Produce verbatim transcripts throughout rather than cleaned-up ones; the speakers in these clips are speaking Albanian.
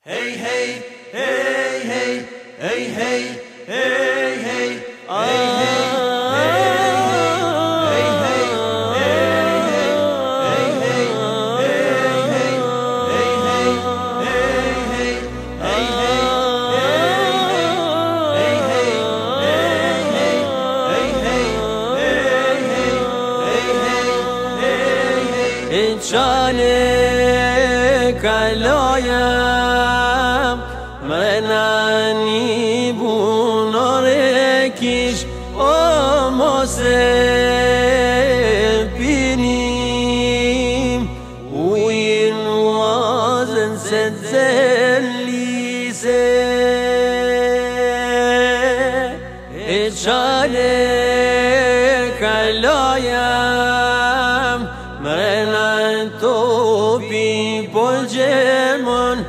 Hey, hey, hey, hey, hey, hey, hey, hey, کلایم منانی بوناره کش آماسه بینیم و این وازن سدزلیسه اچاله کلایم منان تو بی بلجمون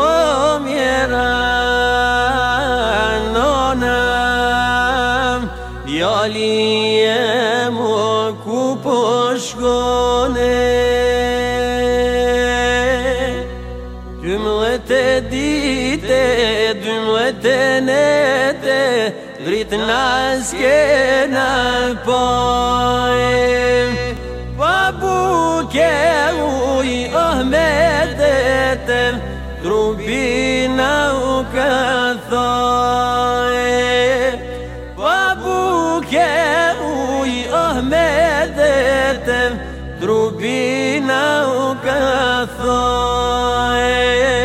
omiranonam yaliyem kupoşgone Dümlete dite dümlete nete drit naskena poem Babu keui ahmedetem Drubina وكثاي وابوك وي أحمدت دروبينا وكثاي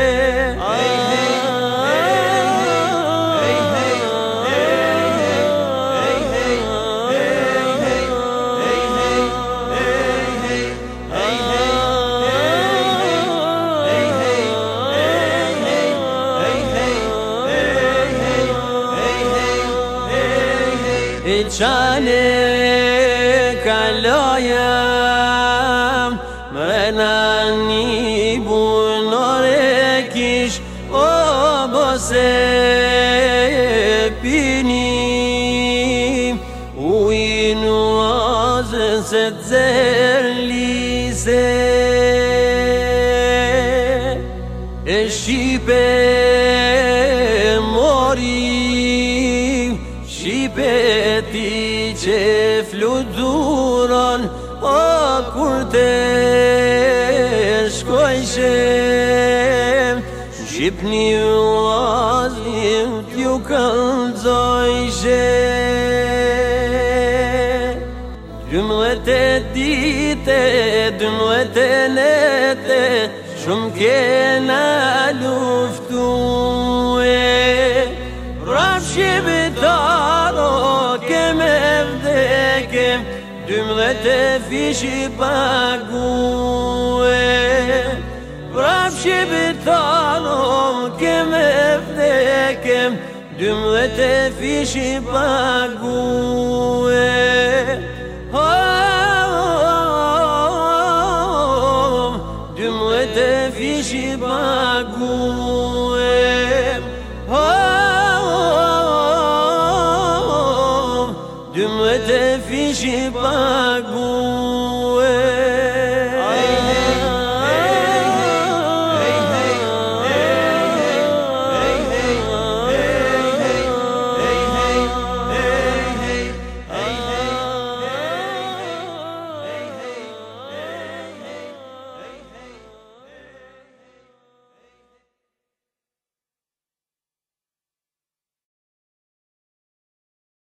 Çane kalayam menani bunore kiş o bose pinim uin was set zerlise eşipe mori شیبتی چفلو دوران آکورتش کویشم شیبنی وازیم دیوکل زایشه دموت دیته دموت نته شم که نلفتوه رفشی بتارو کم افدکم دمغت فیشی پاگوه رفشی بتارو کم افدکم دمغت فیشی پاگوه